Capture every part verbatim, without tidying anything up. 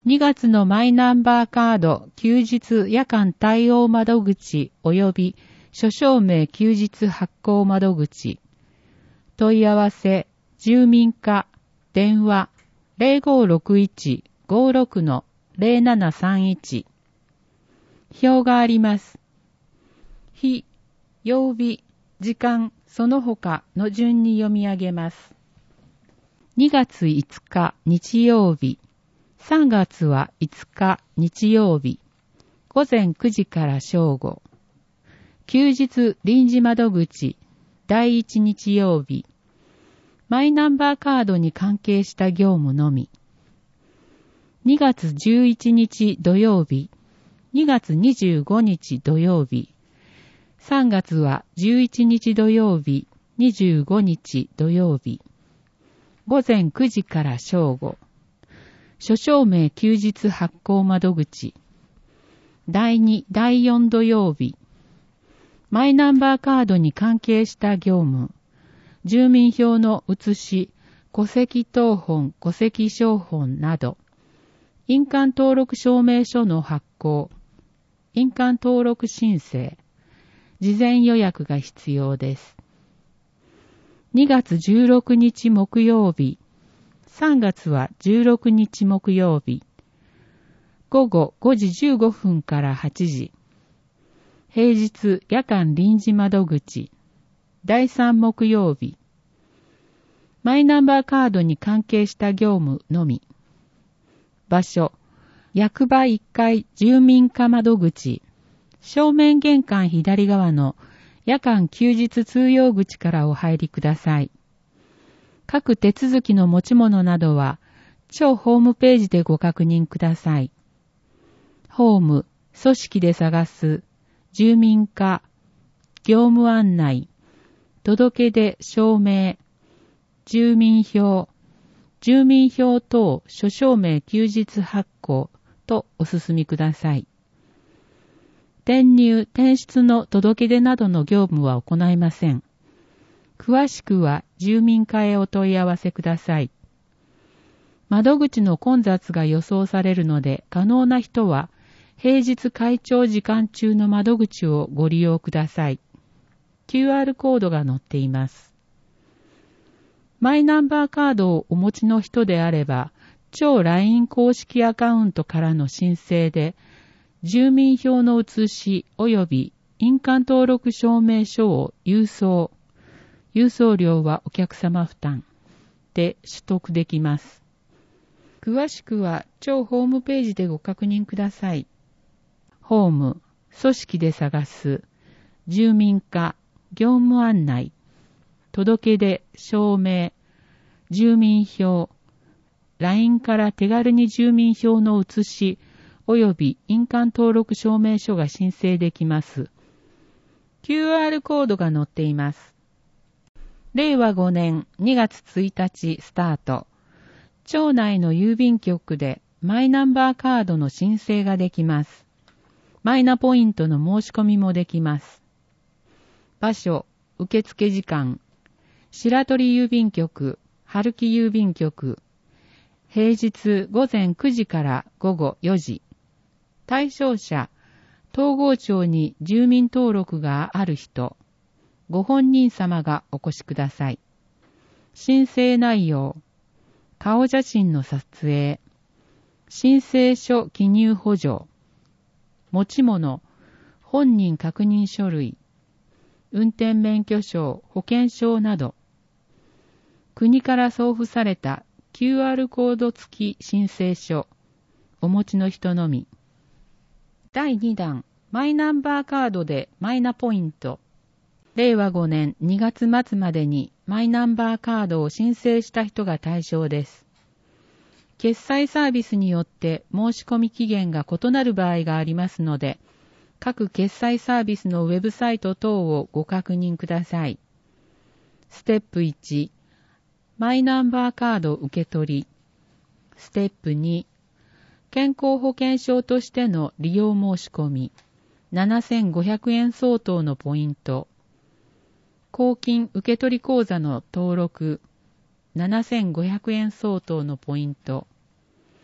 にがつのマイナンバーカード休日夜間対応窓口及び諸証明休日発行窓口。問い合わせ、住民課、電話 ゼロごろくいち ごろく ゼロななさんいち。表があります。日、曜日、時間、その他の順に読み上げます。にがついつか日曜日。さんがつはいつか日曜日。ごぜんくじから正午。休日臨時窓口だいいち日曜日。マイナンバーカードに関係した業務のみ。にがつじゅういちにち土曜日。にがつにじゅうごにち土曜日。さんがつはじゅういちにち土曜日、にじゅうごにち土曜日。ごぜんくじから正午。諸証明休日発行窓口。だいに、だいよん土曜日。マイナンバーカードに関係した業務。住民票の写し、戸籍謄本、戸籍抄本など。印鑑登録証明書の発行。印鑑登録申請。事前予約が必要です。にがつじゅうろくにち木曜日。さんがつはじゅうろくにち木曜日。ごごごじじゅうごふんからはちじ。平日夜間臨時窓口。だいさん木曜日。マイナンバーカードに関係した業務のみ。場所。役場いっかい住民課窓口。正面玄関左側の夜間休日通用口からお入りください。各手続きの持ち物などは、庁ホームページでご確認ください。ホーム、組織で探す、住民課、業務案内、届け出証明、住民票、住民票等諸証明休日発行とお進みください。転入、転出の届け出などの業務は行いません。詳しくは住民課へお問い合わせください。窓口の混雑が予想されるので、可能な人は平日開庁時間中の窓口をご利用ください。キューアール コードが載っています。マイナンバーカードをお持ちの人であれば、超 ライン 公式アカウントからの申請で、住民票の写し及び印鑑登録証明書を郵送、郵送料はお客様負担で取得できます。詳しくは庁ホームページでご確認ください。ホーム、組織で探す、住民課、業務案内、届け出、証明、住民票、ライン から手軽に住民票の写し及び印鑑登録証明書が申請できます。キューアール コードが載っています。れいわごねんにがつついたちスタート。町内の郵便局でマイナンバーカードの申請ができます。マイナポイントの申し込みもできます。場所、受付時間、白鳥郵便局、春木郵便局、平日ごぜんくじからごごよじ。対象者、東郷町に住民登録がある人、ご本人様がお越しください。申請内容、顔写真の撮影、申請書記入補助、持ち物、本人確認書類、運転免許証、保険証など、国から送付された キューアール コード付き申請書、お持ちの人のみ。だいにだん、マイナンバーカードでマイナポイント。れいわごねんにがつ末までにマイナンバーカードを申請した人が対象です。決済サービスによって申し込み期限が異なる場合がありますので、各決済サービスのウェブサイト等をご確認ください。ステップいち、マイナンバーカード受け取り。ステップに、健康保険証としての利用申し込み、ななせんごひゃくえん相当のポイント。公金受取口座の登録、ななせんごひゃくえん相当のポイント。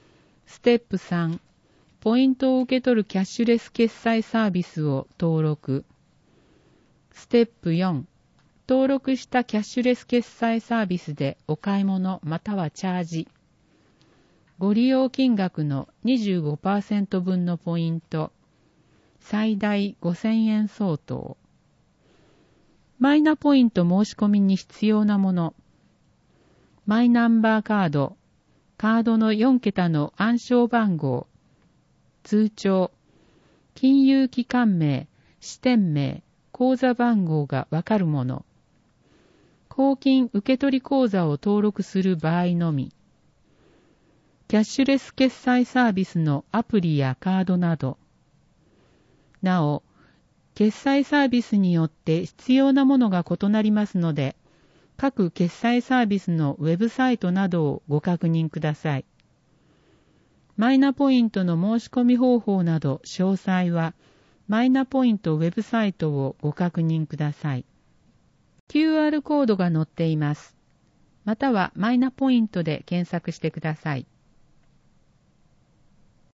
ステップさん、ポイントを受け取るキャッシュレス決済サービスを登録。ステップよん、登録したキャッシュレス決済サービスでお買い物またはチャージ。ご利用金額の にじゅうごパーセント 分のポイント、最大ごせんえん相当。マイナポイント申し込みに必要なもの。マイナンバーカード、カードのよん桁の暗証番号、通帳、金融機関名、支店名、口座番号がわかるもの。公金受取口座を登録する場合のみ。キャッシュレス決済サービスのアプリやカードなど。なお、決済サービスによって必要なものが異なりますので、各決済サービスのウェブサイトなどをご確認ください。マイナポイントの申し込み方法など詳細は、マイナポイントウェブサイトをご確認ください。キューアール コードが載っています。またはマイナポイントで検索してください。